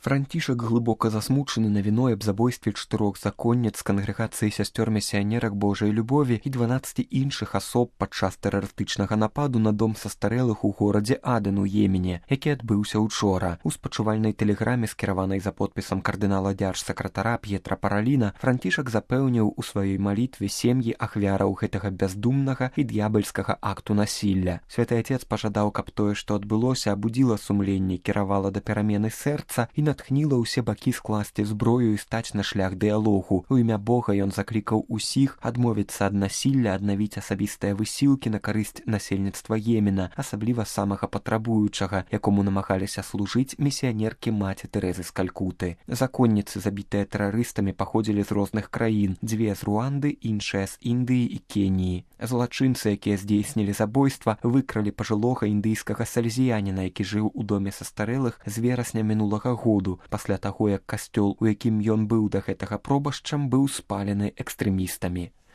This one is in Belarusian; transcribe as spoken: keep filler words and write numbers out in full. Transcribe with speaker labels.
Speaker 1: Францішак глыбока засмучаны навіной аб забойстве чатырох законніц кангрэгацыі сясцёр місіянерак Божай любові і дванаццаці іншых асоб падчас тэрарыстычнага нападу на дом састарэлых у горадзе Аден у Йемене, які адбыўся учора. У спачувальнай тэлеграме, скіраванай за подпісам кардынала дзяржсакратара П'етра Параліна, Францішак запэўніў у сваёй малітве сем'і ахвяраў гэтага бяздумнага і д'ябальскага акту насілля. Святы Отец пажадаў, каб тое, што адбылося, абудзіла сумленне, кіравала да перамены сэрца і натхніла ўсе бакі скласці зброю і стаць на шлях дыялогу. У імя Бога ён заклікаў усіх адмовіцца ад насілля, аднавіць асабістыя высілкі на карысць насельніцтва Йемена, асабліва самага патрабуючага, якому намагаліся служыць місіянеркі маці Тэрэзы з Калькуты. Законніцы, забітыя тэрарыстамі, паходзілі з розных краін, дзве з Руанды, іншая з Індыі і Кеніі. Злачынцы, якія здзейснілі забойства, выкралі пажылога індыйскага сальзіяніна, які жыў у доме састарэлых з верасня мінулага году, пасля таго, як касцёл, у якім ён быў да гэтага пробашчам, быў спалены экстрэмістамі.